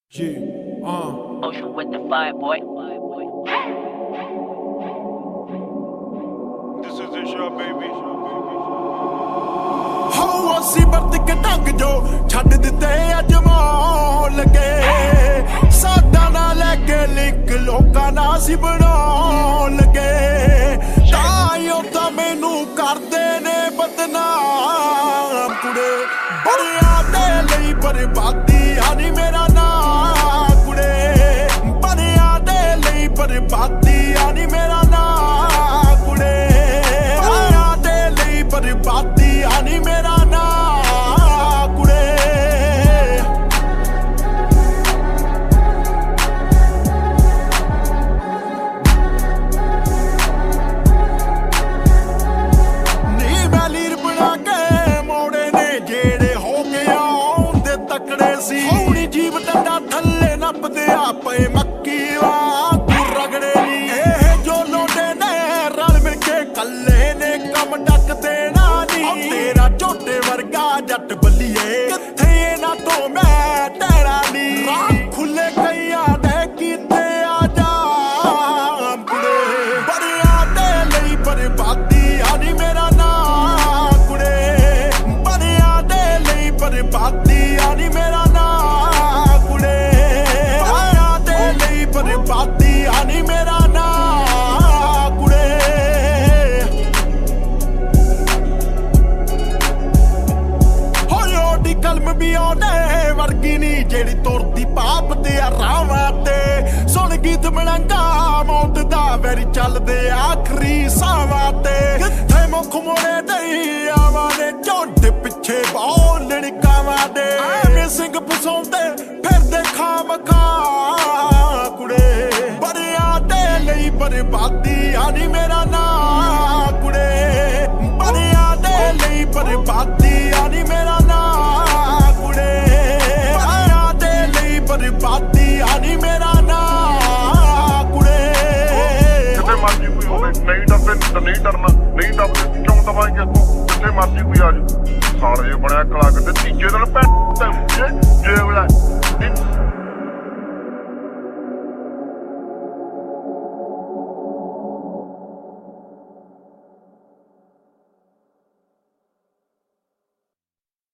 Ocean with the fire, boy. This is the shot, baby. ਹੋ ਅਸੀਂ ਵਰਤ ਕੇ ਢੰਗ ਜੋ ਛੱਡ ਦਿੱਤੇ ਅੱਜ ਮੌਲ ਕੇ ਸਾਡਾ ਨਾ ਲੈ ਕੇ ਲਿੰਕ ਲੋਕਾਂ ਨਾਲ ਅਸੀਂ ਬਣਾਉਣ ਲੱਗੇ ਤਾਈਓ ਤਾਂ ਮੈਨੂੰ ਕਰਦੇ ਨੇ ਬਦਨਾਮ ਕੁੜੇ ਬੜਿਆਂ ਦੇ ਲਈ ਬਰਬਾਦੀ ਆ ਨੀ ਮੇਰਾ ਨਾਂ ਕੁੜੇ ਬੜਿਆਂ ਦੇ ਲਈ ਬਰਬਾਦੀ ਆ ਨੀ ਮੇਰਾ ਨਾਂ ਕੁੜੇ ਬੜਿਆਂ ਦੇ ਲਈ ਬਰਬਾਦੀ ਆ ਨੀ ਮੇਰਾ ਨਾਂ ਕੁੜੇ ਨੀ ਮੈਂ ਲੀਰ ਬਣਾ ਕੇ ਮੋੜੇ ਨੇ ਜਿਹੜੇ ਹੋ ਕੇ ਆਉਂਦੇ ਤਕੜੇ ਸੀ ਹੌਲੀ ਜੀਵ ਡੰਡਾ ਥੱਲੇ ਨੱਪਦੇ ਆਪੇ ਮੱਕੀ ਵਾਂਗੂ ਰਗੜੇ ਨੀ ਇਹ ਜੋ ਲੋਡੇ ਨੇ ਰਲ ਮਿਲ ਕੇ ਕੱਲੇ ਨੇ ਕੰਮ ਡੱਕ ਦੇਣਾ ਨੀ ਤੇਰਾ ਝੋਟੇ ਵਰਗਾ ਜੱਟ ਬੱਲੀਏ ਕਿੱਥੇ ਇਹਨਾਂ ਤੋਂ ਮੈਂ ਟਹਿਣਾ ਨੀ ਰਾਹ ਖੁੱਲੇ ਕਈਆਂ ਦੇ ਕੀਤੇ ਆ ਜਾਮ ਕੁੜੇ ਬੜਿਆਂ ਦੇ ਲਈ ਬਰਬਾਦੀ ਆ ਨੀ ਮੇਰਾ ਨਾਂ ਕੁੜੇ ਬੜਿਆਂ ਦੇ ਲਈ ਬਰਬਾਦੀ ਆ ਨੀ ਮੇਰਾ ਨਾਂ ਕੁੜੇ ਬੜਿਆਂ ਦੇ ਲਈ ਬਰਬਾਦੀ ਆ ਨੀ ਮੇਰਾ ਨਾਂ ਕੁੜੇ ਹੋਇਓਡੀ ਕਲਮ ਵੀ ਆਉਂਦੇ ਵਰਗੀ ਨੀ ਜਿਹੜੀ ਤੁਰਦੀ ਪਾਪ ਤੇ ਰਾਵਾਂ ਤੇ ਸੁਣ ਗੀਤ ਮਲੰਗਾ ਮੌਤ ਦਾ ਵੈਰੀ ਚੱਲਦੇ ਆਖਰੀ ਸਾਵਾਂ ਤੇ ਕਿੱਥੇ ਮੁੱਖ ਮੋੜੇ ਦਈਆਵਾਂ ਨੇ ਝੁੰਡ ਪਿੱਛੇ ਬਹੁਤ ਲੜਕਾਵਾਂ ਦੇ ਐਵੇਂ ਸਿੰਘ ਫਸਾਉਂਦੇ ਫਿਰਦੇ ਖਾਮਖਾ ਕੁੜੇ ਬੜਿਆਂ ਦੇ ਲਈ ਬਰਬਾਦੀ ਆ ਨੀ ਮੇਰਾ ਨਾਂ ਕੁੜੇ ਬੜਿਆਂ ਦੇ ਲਈ ਬਰਬਾਦੀ ਆ ਨੀ ਮੇਰਾ ਨਾਂ ਕੁੜੇ ਬੜਿਆਂ ਦੇ ਲਈ ਬਰਬਾਦੀ ਆ ਨੀ ਮੇਰਾ ਨਾਂ ਕੁੜੇ ਕਿਤੇ ਮਰਜੀ ਕੋਈ ਹੋਵੇ ਨਹੀਂ ਡਰਦੇ ਤਾਂ ਨਹੀਂ ਡਰਨਾ ਨਹੀਂ ਡਰਦੇ